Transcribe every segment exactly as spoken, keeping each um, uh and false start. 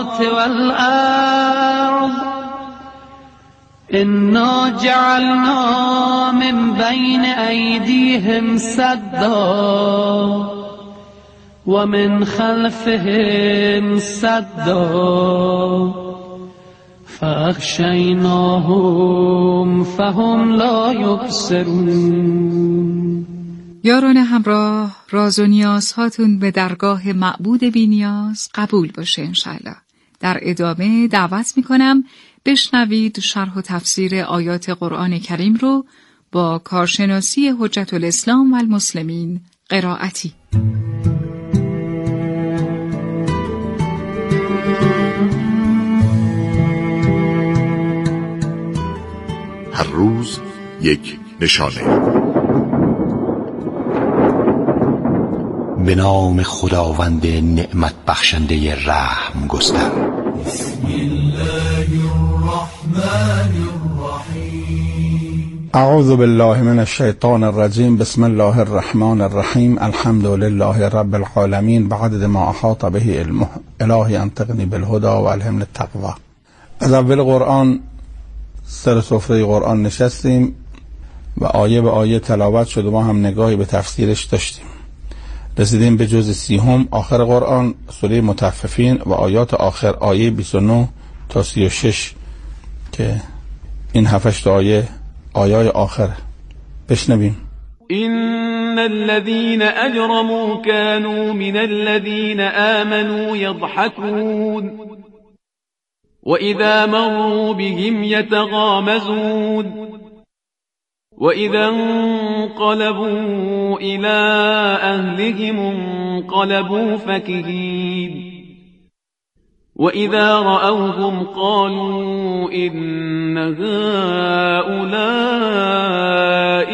السماوات والأرض إنا جعلنا من بين أيديهم سدا ومن خلفهم سدا فأغشيناهم فهم لا يبصرون. یاران همراه، راز و نیازهاتون به درگاه معبود بی‌نیاز قبول باشه انشالله. در ادامه دعوت میکنم بشنوید شرح و تفسیر آیات قرآن کریم رو با کارشناسی حجت الاسلام و المسلمین قرائتی. هر روز یک نشانه. به نام خداوند نعمت بخشنده رحم گستر. بسم الله الرحمن الرحیم. اعوذ بالله من الشیطان الرجیم. بسم الله الرحمن الرحیم. الحمد لله رب العالمین بعدد ما احاط به علمه. الهی انطقنی بالهدى و الهمنی التقوی. از اول قرآن سر سفره قرآن نشستیم و آیه به آیه تلاوت شد و ما هم نگاهی به تفسیرش داشتیم. رسیدیم به جزء سیهم آخر قرآن، سوره مطففین و آیات آخر، آیه بیست و نه تا سی و شش که این هفتش آیه آیای آخر. بشنویم. إن الذين أجرموا كانوا من الذين آمنوا يضحكون وإذا مروا بهم يتغامزون وإذا انقلبوا إلى أهلهم انقلبوا فكهين وإذا رأوهم قالوا إن هؤلاء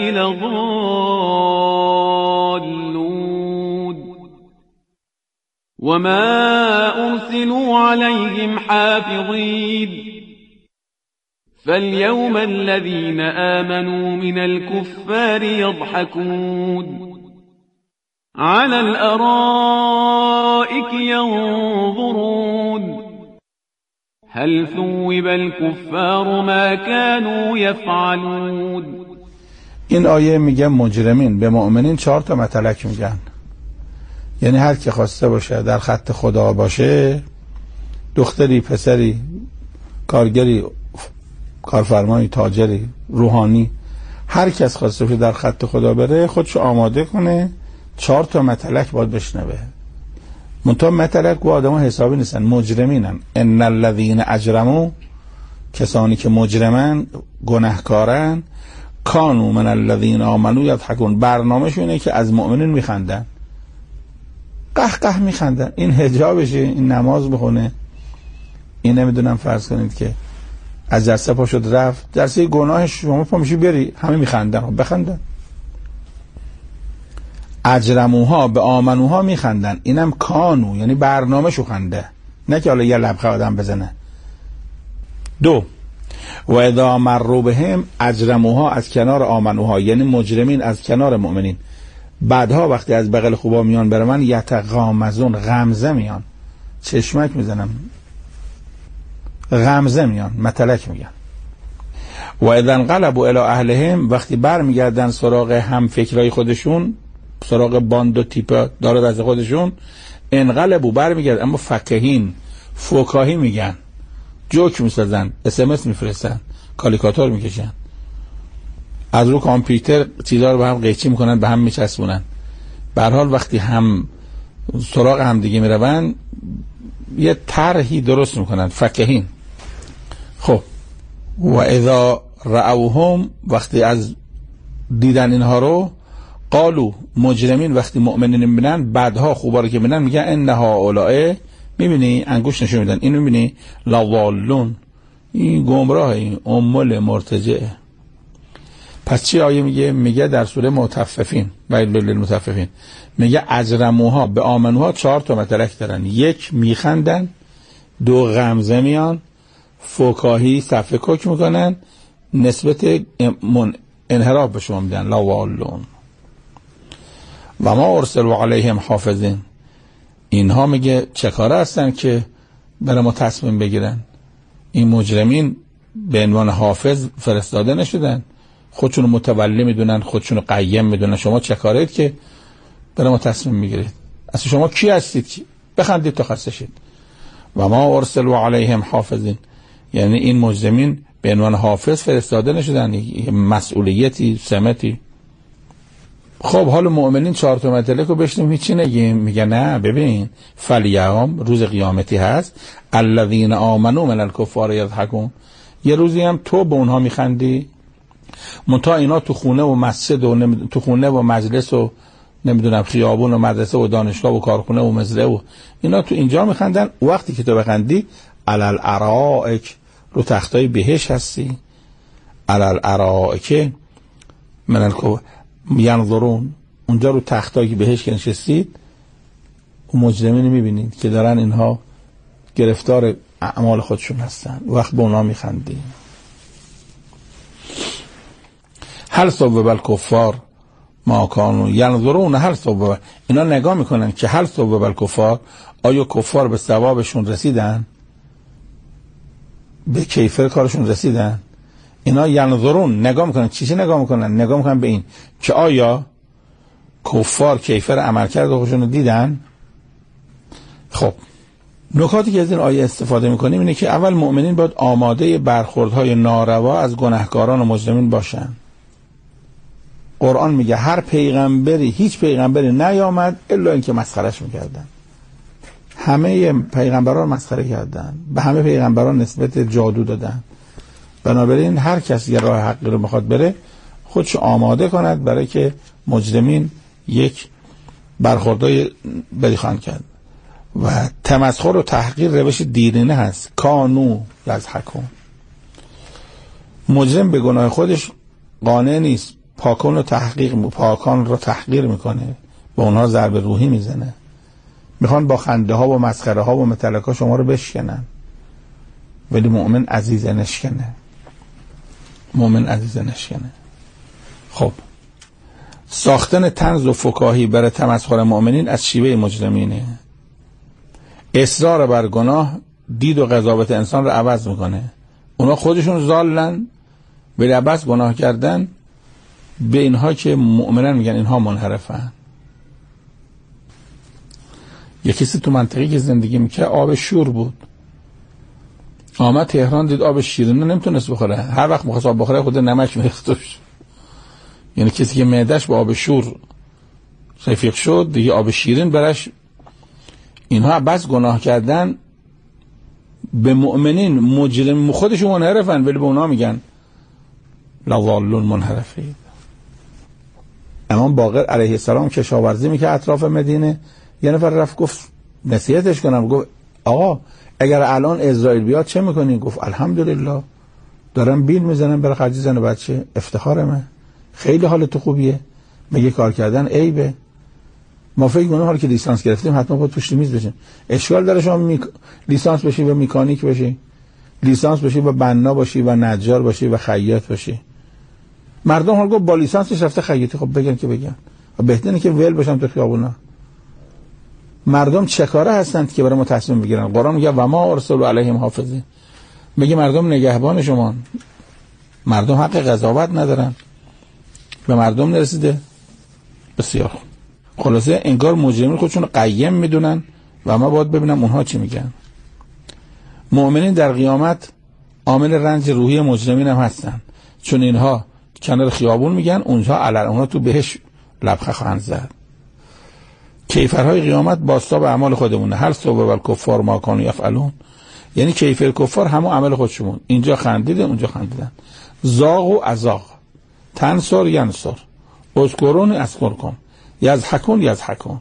لضالون وما أرسلوا عليهم حافظين فاليوم الذين آمنوا من الكفار يضحكون على الأرائك ينظرون هل ثوب الكفار ما كانوا يفعلون. این آیه میگه مجرمین به مؤمنین چهار تا متلک میگن، یعنی هر کی خواسته باشه در خط خدا باشه، دختری، پسری، کارگری، کارفرمایی، تاجری، روحانی، هر کس خواسته باشه در خط خدا بره خودشو آماده کنه، چهار تا متلک باید بشنوه. منتها متلک و آدم ها حسابی نیستن، مجرمینن. ان الذین اجرموا، کسانی که مجرمن، گناهکارن، کانوا من الذین آمنوا یضحکون، برنامه‌شونه که از مؤمنین میخندن، قه قه میخندن. این حجابشه، این نماز بخونه، این نمیدونم فرض کنید که از جلسه پا شد رفت، جلسه گناهش شما پا میشی بری، همه میخندن، بخندن. اجرموها به آمنوها میخندن، اینم کانو یعنی برنامه شو خنده، نه که حالا یه لبخه آدم بزنه. دو، و اذا مروا بهم اجرموها، از کنار آمنوها یعنی مجرمین از کنار مؤمنین، بعدها وقتی از بغل خوبا میان بر من یتغامزون، غمزه میان، چشمک میزنم، غمزه میان، متلک میگن. و اذا انقلبوا الی اهلهم، وقتی بر میگردن سراغ هم فکرای خودشون، سراغ باند و تیپ دارد از خودشون، انقلبوا بر میگردن، اما فکهین، فکاهی میگن، جوک میسازن، اس ام اس میفرستن، کالیکاتور میکشن، از رو کامپیوتر چیزا رو به هم قیچی میکنن، به هم میچسبونن. به هر حال وقتی هم سراغ هم دیگه میرون یه طرحی درست میکنن، فکهین. خب و اذا رأوهم، وقتی از دیدن اینها رو، قالو، مجرمین وقتی مؤمنین میبینن، بعدها خوبا رو که میبینن میگن انها اولائه، میبینی انگوش نشون میدن، اینو میبینی لضالون، این گمراه، این امول مرتجعه. پس چی آیه میگه؟ میگه در سوره مطففین، ویل للمطففین، میگه اجرموها به آمنوها چهار تا متلک دارن، یک میخندن، دو غمزه میان، فکاهی صفحه کوک میکنن، نسبت انحراف به شما میدن، لوالون. و ما ارسلوا علیهم حافظین، اینها میگه چه کاره هستن که برای ما تصمیم بگیرن. این مجرمین به عنوان حافظ فرستاده نشدن، خودشون متولی میدونن، خودشون قیم میدونن. شما چه کارید که برای ما تصمیم میگیرید؟ اصلا شما کی هستید که بخندید تا خسته شید؟ و ما ارسلوا علیهم حافظین، یعنی این مجرمین به عنوان حافظ فرستاده نشدن، مسئولیتی سمتی. خب حال مؤمنین چهار تا مطلق رو بشنیم هیچی نگیم. میگه نه ببین، فلیوم روز قیامتی هست، الذین آمنوا من الکفار یضحکون، یه روزی هم تو به اونها میخندی، منتها اینا تو خونه و مسجد و نمید... تو خونه و مجلس و نمیدونم خیابون و مدرسه و دانشگاه و کارخونه و مزرعه و اینا تو اینجا میخندن. وقتی که تو بخندی علل ارائک، رو تختای بهش هستی، علل ارائک من الکفار ینظرون، اونجا رو تختای بهش که نشستید اون مجرمین میبینید که دارن اینها گرفتار اعمال خودشون هستن، وقت به اونا میخندی. هل ثوب الکفار ما کانوا ینظرون، هل ثوب، اینا نگاه میکنن که هل ثوب الکفار، آیا کفار به ثوابشون رسیدن، به کیفر کارشون رسیدن؟ اینا ینظرون نگاه میکنن. چیزی نگاه میکنن؟ نگاه میکنن به این که آیا کفار کیفر عملکرد خودشون رو دیدن. خب نکاتی که از این آیه استفاده میکنیم اینه که اول مؤمنین باید آماده برخوردهای ناروا از گناهکاران و مجرمین باشن. قرآن میگه هر پیغمبری، هیچ پیغمبری نیامد الا اینکه مسخرش میکردن. همه پیغمبران مسخره کردن، به همه پیغمبران نسبت جادو دادن. بنابراین هر کسی که راه حقی رو میخواد بره خودش آماده کند برای که مجرمین یک برخوردهای بریخان کرد. و تمسخر و تحقیر روش دیرینه هست. کانو یضحکون، مجرم به گناه خودش قانع نیست، پاکان رو تحقیق پاکان رو تحقیر میکنه، به اونها ضربه روحی میزنه، میخوان با خنده ها و مسخره ها و متلک ها شما رو بشکنن. ولی مؤمن عزیزه نشکنه، مؤمن عزیزه نشکنه. خب ساختن طنز و فکاهی برای تمسخر مؤمنین از شیوه مجرمینه. اصرار بر گناه دید و قضاوت انسان رو عوض میکنه. اونا خودشون ضالن، ولی عباس گناه کردن به اینها که مؤمنان میگن اینها منحرفن. یه کسی تو منطقی که زندگی میکرد آب شور بود، آمد تهران دید آب شیرین نمیتونست بخوره، هر وقت میخواست آب بخوره خود نمک میریختش. یعنی کسی که معدهش با آب شور رفیق شد دیگه آب شیرین برش. اینها بس گناه کردن به مؤمنین مجرم خودشون منحرفن، ولی به اونا میگن لضالون منحرفید. امام باقر علیه السلام کشاورزی میکرد اطراف مدینه، یه نفر رفت گفت نصیحتش کنم، گفت آقا اگر الان اسرائیل بیاد چه میکنی؟ گفت الحمدلله دارم بیل میزنم برای خرج زن و بچه، افتخارمه، خیلی حالت خوبیه، میگه کار کردن عیبه. ما فکر کنیم حالا که لیسانس گرفتیم حتما باید پشت میز بشیم. اشکال داره شما میک... لیسانس بشی و مکانیک بشی، لیسانس بشی و بنا باشی و نجار باشی و خیاط باشی. مردم حالا با لیسانسش رفته خیاطی، خب بگن که بگن، و بهتره که ول باشن تو خیابونا. مردم چه کاره هستند که برای ما تصمیم بگیرن؟ قرآن میگه و ما ارسلوا علیهم حافظین، میگه مردم نگهبان شما، مردم حق قضاوت ندارن، به مردم نرسیده. بسیار خلاصه انگار مجرمین خودشون قیم میدونن و ما باید ببینم اونها چی میگن. مؤمنین در قیامت عامل رنج روحی مجرمین هم هستن، چون اینها کنار خیابون میگن، اونجا علل اونها تو بهش لبخه خواهند زد. کیفرهای قیامت بازتاب اعمال خودمونه. هل ثوب الکفار ما کانوا یفعلون، یعنی کیفر کفار همون عمل خودشون، اینجا خندیدن اونجا خندیدن. زاغ و ازاغ، تنصر ینصر، اذکرون اذکرکم، یضحکون یضحکون.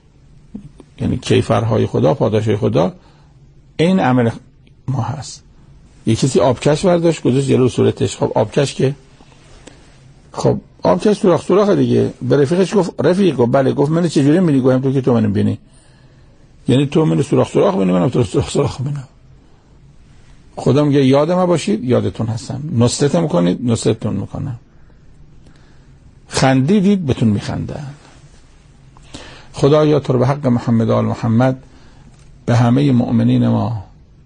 یعنی کیفرهای خدا، پاداشهای خدا این عمل ما هست. یه کسی آبکش برداشت گذاشت جلو صورتش، خب آبکش که خب آبکش سوراخ سوراخ دیگه. به رفیقش گفت رفیق، گفت بله. گفت من چجوری می‌بینی؟ گفتم تو که تو منو ببینی، یعنی تو منو سوراخ سوراخ می‌بینی، منم تو سوراخ سوراخ می‌بینم. خدا میگه یاد ما باشید، یادتون هستم، نصرت میکنید، نصرتتون میکنم، خندیدید بهتون میخندن. خدایا تو رو به حق محمد آل محمد به همه مؤمنین ما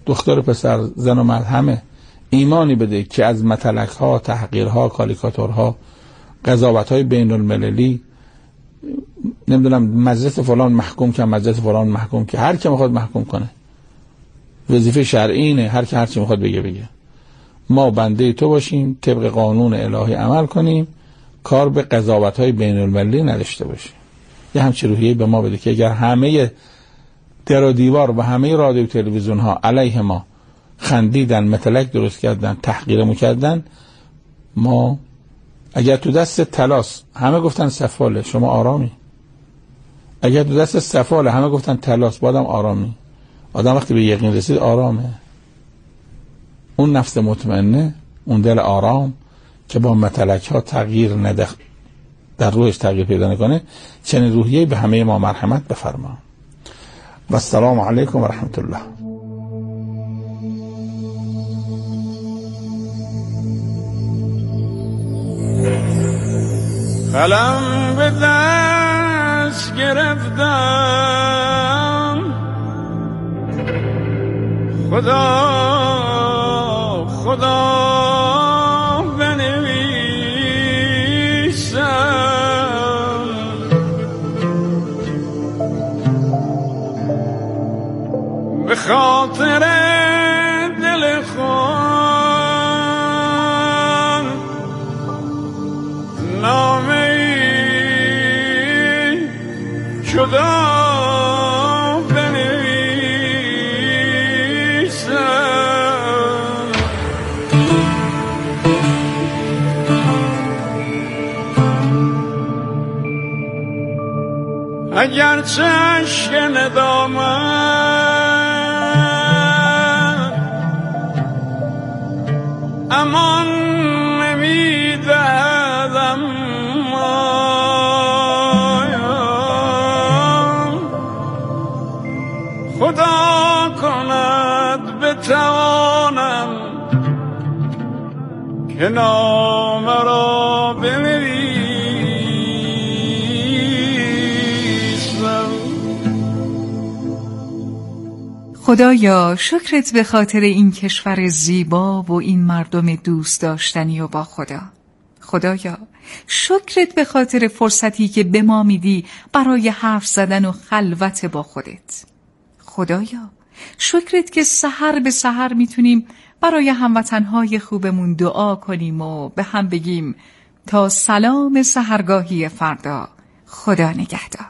دختر پسر، زن و مرد، همه ایمانی بده که از متلک ها، تحقیرها، کاریکاتورها، قضاوت های بین المللی، نمیدونم مجلس فلان محکوم که مجلس فلان محکوم که هر کی میخواد محکوم کنه، وظیفه شرعی اینه، هر کی هر چی میخواد بگه بگه. ما بنده تو باشیم، طبق قانون الهی عمل کنیم، کار به قضاوت های بین المللی نداشته باشیم. یه همچین روحیه به ما بده که اگر همه در و دیوار و همه رادیو تلویزیون ها علیه ما خندیدن، متلک درست کردن، تحقیرمون کردن، ما اگر تو دست طلاست همه گفتن سفاله، شما آرامی. اگر تو دست سفاله همه گفتن طلاست، بادم آرامی. آدم وقتی به یقین رسید آرامه. اون نفس مطمئنه، اون دل آرام که با متلک ها تغییر نده، در روحش تغییر پیدا نکنه، چنین روحیه به همه ما مرحمت بفرما. و السلام علیکم و رحمت الله. قلم به دست گرفتم، خدا خدا بنویسم، به خاطر دل خود نامه جدا بنویسم. اگر چه اشک ندامت امان نمیدهد، خدا کند بتوانم که نامه را بنویسم. خدایا شکرت به خاطر این کشور زیبا و این مردم دوست داشتنی و با خدا. خدایا شکرت به خاطر فرصتی که به ما میدی برای حرف زدن و خلوت با خودت. خدایا شکرت که سحر به سحر میتونیم برای هموطنهای خوبمون دعا کنیم و به هم بگیم تا سلام سحرگاهی فردا، خدا نگهدار.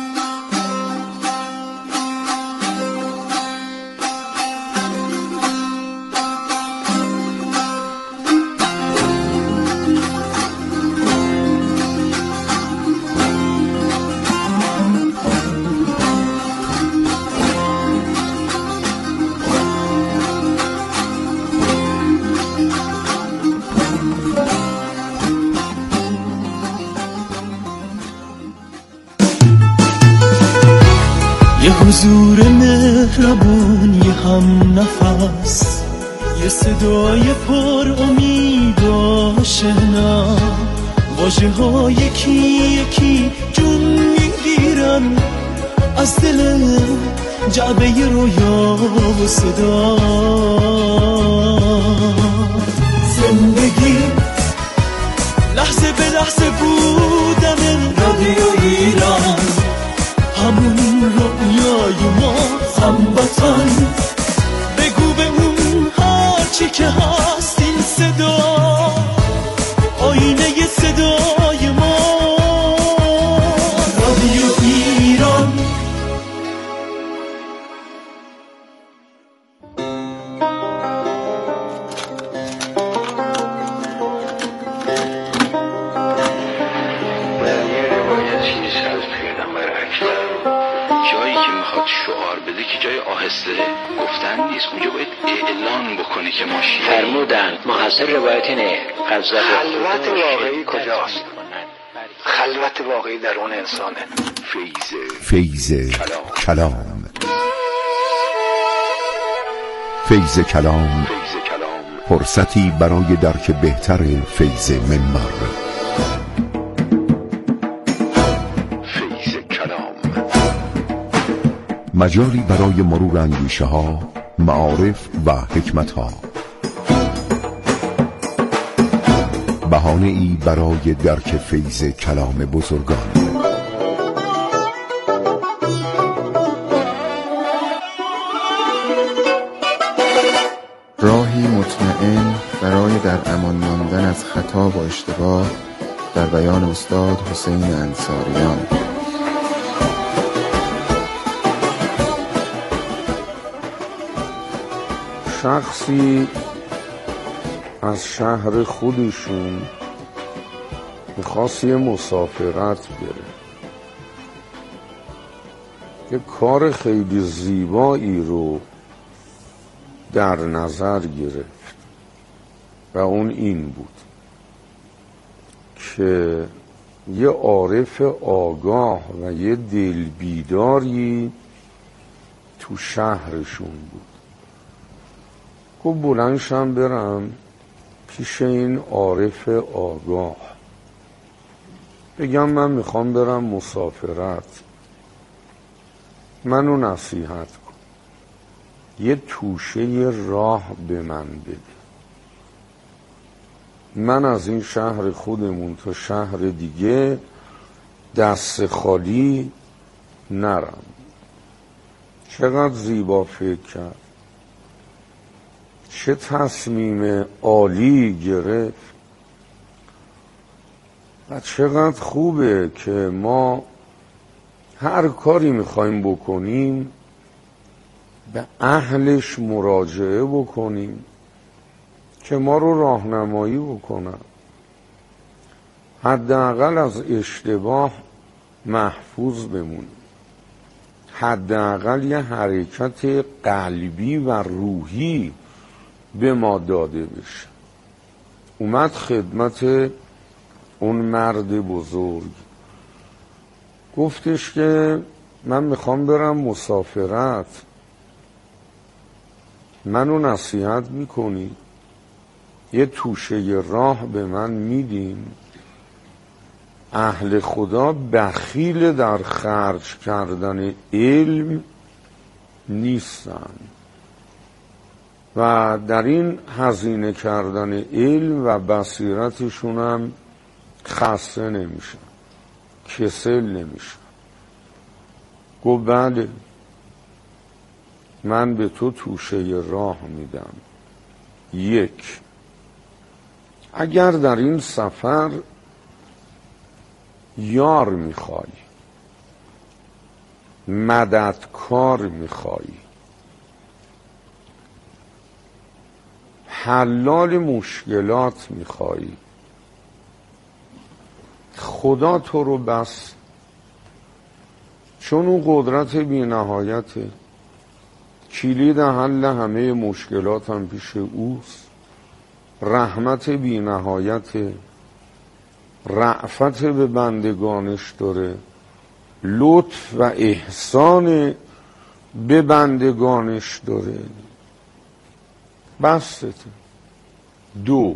حضور مهربان، یه هم نفس، یه صدای پر امید و شنا، واژه ها یکی یکی جون میگیرن از دل جعبه رویا و صدا. زندگی لحظه به لحظه بودن رادیو ایران، همون رویای ما هموطن. بگو به اون هرچی که هست این صدا، آینه صدای ما، رادیو ایران. شعار بده که جای آهسته گفتن نیست، اونجا باید اعلان بکنه که ما شیعه فرمودن محصل روایت نه. خلوت واقعی کجاست؟ خلوت واقعی در اون انسانه. فیض کلام. فیض کلام فرصتی برای درک بهتر فیض منبر. مجالی برای مرور اندیشه ها معارف و حکمت ها، بهانه ای برای درک فیض کلام بزرگان. راهی مطمئن برای در امان ماندن از خطا و اشتباه، در بیان استاد حسین انصاریان. شخصی از شهر خودشون میخواست یه مسافرت بره، یه کار خیلی زیبایی رو در نظر گرفت و اون این بود که یه عارف آگاه و یه دلبیداری تو شهرشون بود. گفت بلندشم برم پیش این عارف آگاه بگم من میخوام برم مسافرت، منو نصیحت کن، یه توشه راه به من بده، من از این شهر خودمون تا شهر دیگه دست خالی نرم. چقدر زیبا فکر کرد، چه تصمیم عالی گرفت و چقدر خوبه که ما هر کاری میخوایم بکنیم به اهلش مراجعه بکنیم که ما رو راهنمایی بکنن، حداقل از اشتباه محفوظ بمونیم، حداقل یه حرکت قلبی و روحی به ما داده بشه. اومد خدمت اون مرد بزرگ، گفتش که من میخوام برم مسافرت، منو نصیحت میکنی، یه توشه راه به من میدین؟ اهل خدا بخیل در خرج کردن علم نیستن و در این هزینه کردن علم و بصیرتشون هم خسته نمیشن، کسل نمیشن. گفت بله، من به تو توشه راه میدم. یک، اگر در این سفر یار میخوای، مددکار میخوای، حلال مشکلات میخوای، خدا تو رو بس، چون اون قدرت بی نهایته، کلید حل همه مشکلات هم پیش اوست، رحمت بی نهایته، رأفت به بندگانش داره، لطف و احسان به بندگانش داره، بسته. دو،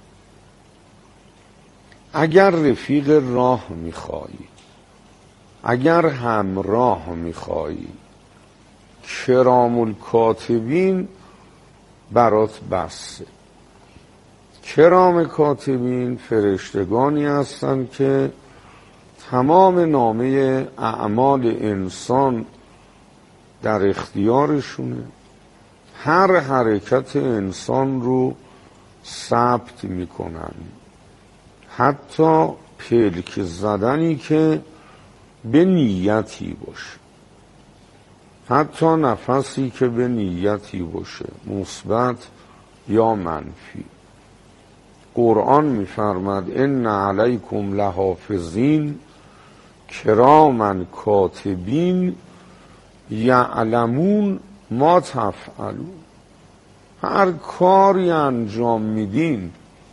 اگر رفیق راه میخوایی، اگر همراه میخوایی، کرام الکاتبین برات بسته. کرام کاتبین فرشتگانی هستند که تمام نامه اعمال انسان در اختیارشونه، هر حرکت انسان رو ثبت میکنن، حتی پلک زدنی که به نیتی باشه، حتی نفسی که به نیتی باشه، مثبت یا منفی. قرآن میفرماد ان علیکم لحافظین کراما کاتبین یعلمون ما تفعلون. هر کاری انجام میدین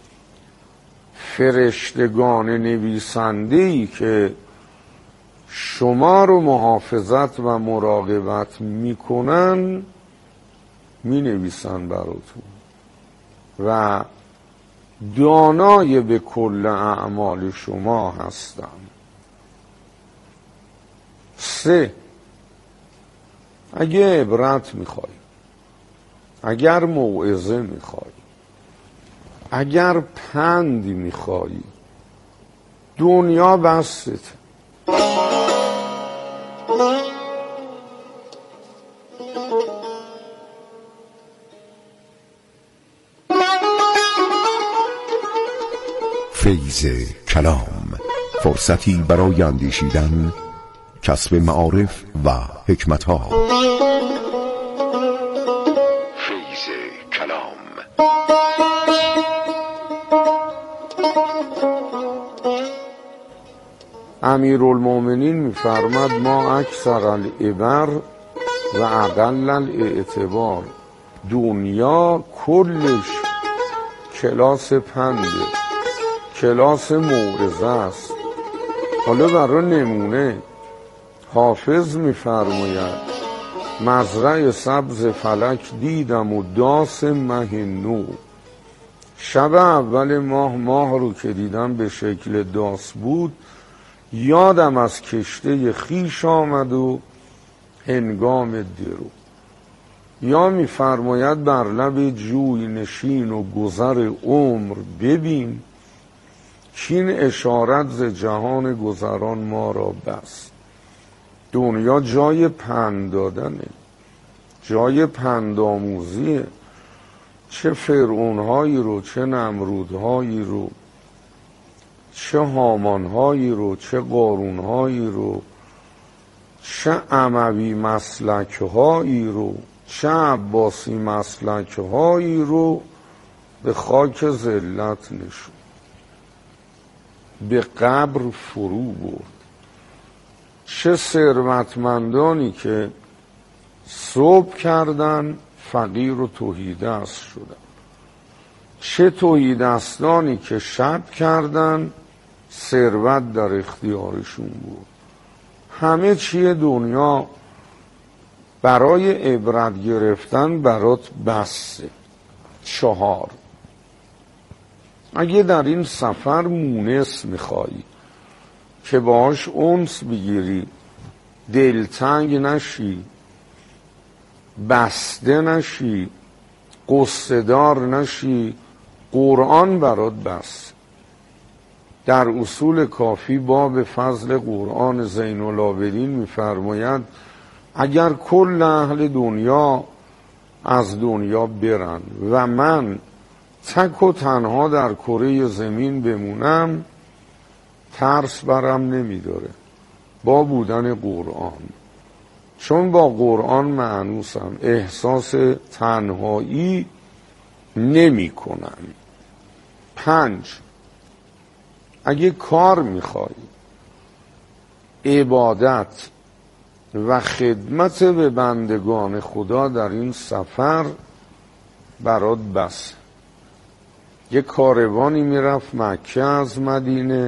فرشتگان نویسنده‌ای که شما رو محافظت و مراقبت میکنن مینویسن براتون و دانای به کل اعمال شما هستن. سه، اگه عبرت میخوای، اگر موعظه میخوای، اگر پندی میخوای، دنیا بسته. فیض کلام، فرصتی برای اندیشیدن، کسب معارف و حکمت‌ها. فیض کلام. امیرالمومنین میفرماد ما اکثر العبر و اقل الاعتبار. دنیا کلش کلاس پنده، کلاس موعظه است. حالا برای نمونه حافظ میفرماید مزرع سبز فلک دیدم و داس مه نو. شب اول ماه ماه رو که دیدم به شکل داس بود، یادم از کشته خیش آمد و هنگام درو. یا میفرماید بر لب جوی نشین و گذر عمر ببین، کین اشارت ز جهان گذران ما را بس. دنیا جای پند دادنه، جای پند آموزیه. چه فرعونهایی رو، چه نمرودهایی رو، چه هامانهایی رو، چه قارونهایی رو، چه اموی مسلکهایی رو، چه عباسی مسلکهایی رو به خاک ذلت نشون، به قبر فرو برد. چه ثروتمندانی که صبح کردن فقیر و تهیدست شدن، چه تهیدستانی که شب کردن ثروت در اختیارشون بود. همه چیه دنیا برای عبرت گرفتن برات بسه. چهار، اگه در این سفر مونس میخوایی که باهاش انس بگیری، دلتنگ نشی، بسته نشی، قصه‌دار نشی، قرآن برات بس. در اصول کافی باب فضل قرآن زین العابدین میفرماید اگر کل اهل دنیا از دنیا برن و من تک و تنها در کره زمین بمونم، ترس برم نمیداره با بودن قرآن، چون با قرآن مانوسم، احساس تنهایی نمی کنم. پنج، اگه کار میخوای، عبادت و خدمت به بندگان خدا در این سفر برات بس. یه کاروانی میرفت مکه از مدینه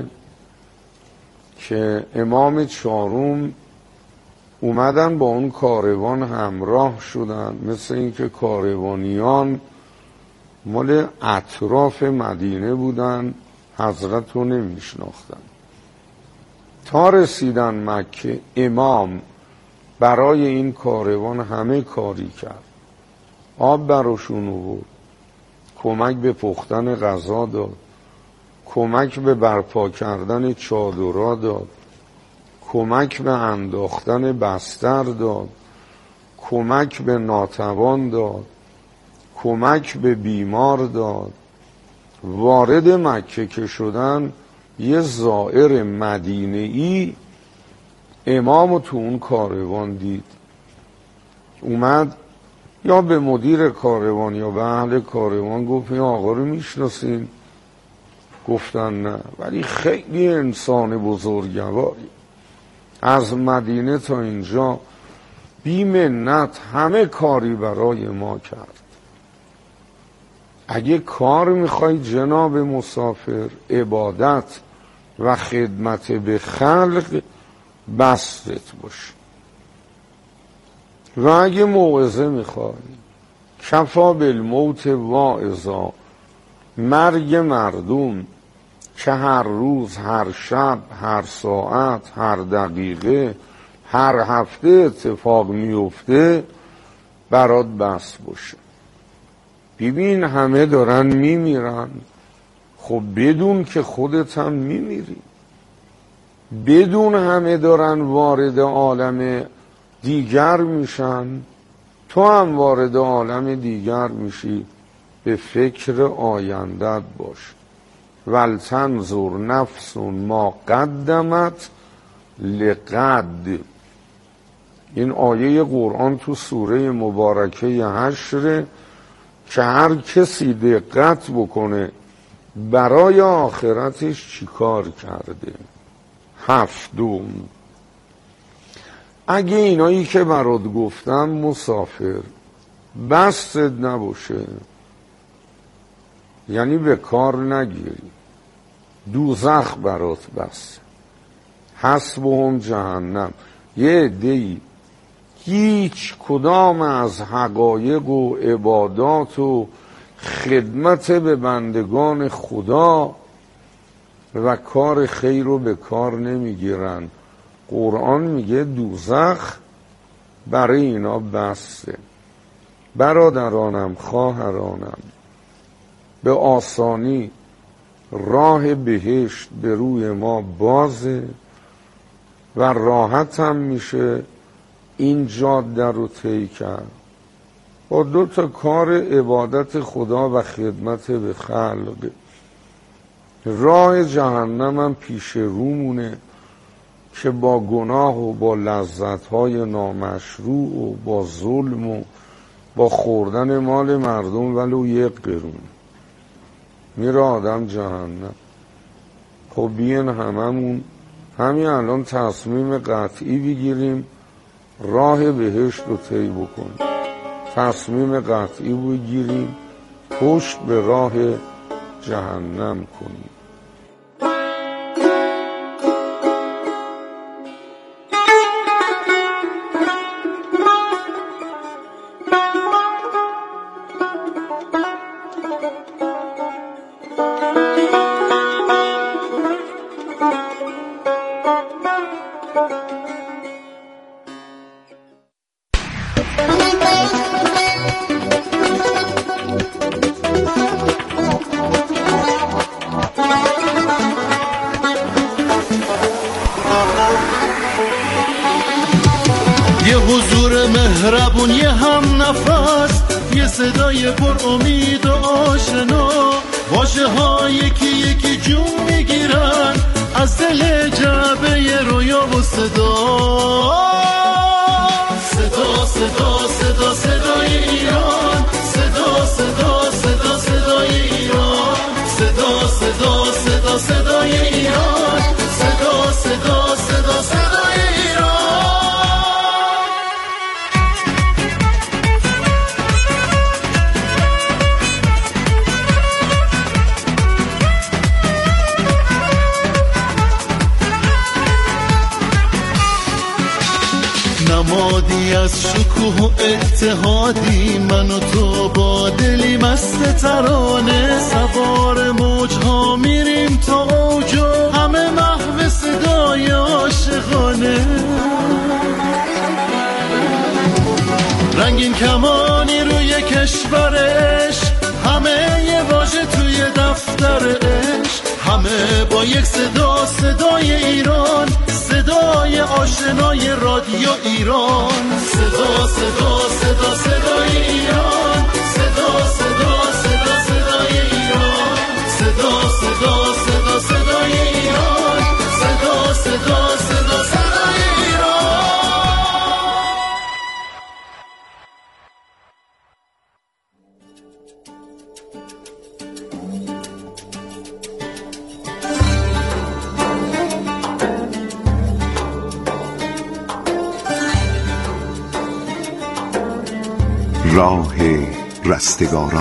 که امام چهارم اومدن با اون کاروان همراه شدن، مثل اینکه کاروانیان مال اطراف مدینه بودن، حضرت رو نمیشناختن. تا رسیدن مکه امام برای این کاروان همه کاری کرد، آب براشون آورد، کمک به پختن غذا داد، کمک به برپا کردن چادرها داد، کمک به انداختن بستر داد، کمک به ناتوان داد، کمک به بیمار داد. وارد مکه که شدن، یه زائر مدینه‌ای امامو تو اون کاروان دید، اومد یا به مدیر کاروان یا به اهل کاروان گفت این آقا رو میشناسین؟ گفتن نه، ولی خیلی انسان بزرگواری، از مدینه تا اینجا بی منت همه کاری برای ما کرد. اگه کار میخوای جناب مسافر، عبادت و خدمت به خلق بستت باشه. و اگه موعظه میخوای، کفا بالموت واعظا، مرگ مردم که هر روز، هر شب، هر ساعت، هر دقیقه، هر هفته اتفاق میفته برات بس باشه. ببین همه دارن میمیرن، خب بدون که خودت هم میمیری، بدون همه دارن وارد عالم دیگر میشن، تو هم وارد عالم دیگر میشی. به فکر آیندت باش. ولتنظر نفس ما قدمت لغد. این آیه قرآن تو سوره مبارکه حشر که هر کسی دقت بکنه برای آخرتش چیکار کرده. هفتم، اگه اینایی که برات گفتم مسافر بست نباشه، یعنی به کار نگیری، دوزخ برات بست، حسبهم جهنم. یه عده‌ای هیچ کدام از حقایق و عبادات و خدمت به بندگان خدا و کار خیر رو به کار نمیگیرن. قرآن میگه دوزخ برای اینا بسته. برادرانم، خواهرانم، به آسانی راه بهشت به روی ما بازه و راحت هم میشه این جاده رو طی کرد با دو تا کار عبادت خدا و خدمت به خلق. راه جهنم هم پیش رومونه که با گناه و با لذت‌های نامشروع و با ظلم و با خوردن مال مردم ولو یک قرون میره آدم جهنم. خب بیان هممون همین الان تصمیم قطعی بگیریم راه بهشت رو طی بکنیم، تصمیم قطعی بگیریم پشت به راه جهنم کنیم. مهربون یه هم نفس، یه صدای پر امید و آشنا، واژه ها یکی یکی جون میگیرن از دل جعبه رویا و صدا. صدا صدا صدا صدای ایران، صدا صدا صدا صدای ایران، صدا صدا صدا صدای ایران، صدا صدا صدا صدای ایران. نمادی از شکوه و اتحادی، من و تو با دلی مست ترانه، سوار موجها میریم تا اوج و همه محو صدای عاشقانه. رنگین کمانی روی کشورش، همه یه واژه توی دفتر عشق، همه با یک صدا، صدای ایران، صدای آشنای رادیو ایران. صدا صدا صدا صدای ایران، صدا صدا صدا صدای ایران، صدا صدا صدا صدای ایران، صدا صدا صدا صدای ایران. راه رستگاران.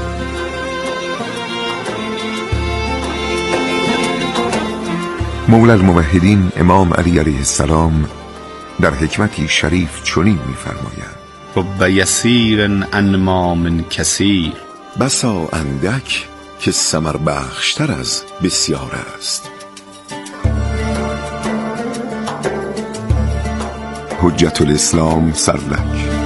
مولا الموحدین امام علی علیه السلام در حکمتی شریف چنین می‌فرماید: رب یسیر انما من کثیر. بسا اندک که ثمر بخشتر از بسیار است. حجت الاسلام سرلک.